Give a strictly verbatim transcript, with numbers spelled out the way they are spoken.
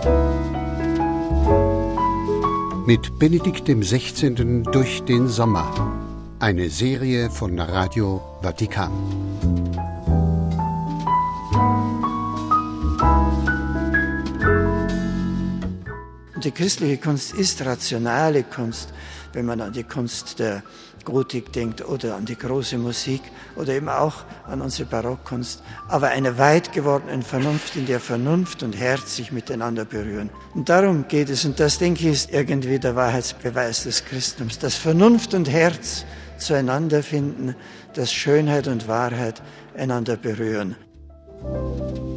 Mit Benedikt dem Sechzehnten durch den Sommer. Eine Serie von Radio Vatikan. Die christliche Kunst ist rationale Kunst, wenn man an die Kunst der Gotik denkt oder an die große Musik oder eben auch an unsere Barockkunst, aber einer weit gewordenen Vernunft, in der Vernunft und Herz sich miteinander berühren. Und darum geht es, und das, denke ich, ist irgendwie der Wahrheitsbeweis des Christentums, dass Vernunft und Herz zueinander finden, dass Schönheit und Wahrheit einander berühren.